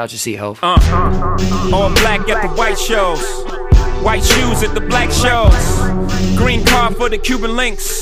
out your seat, Hov. All black at the white shows, white shoes at the black shows, green car for the Cuban links.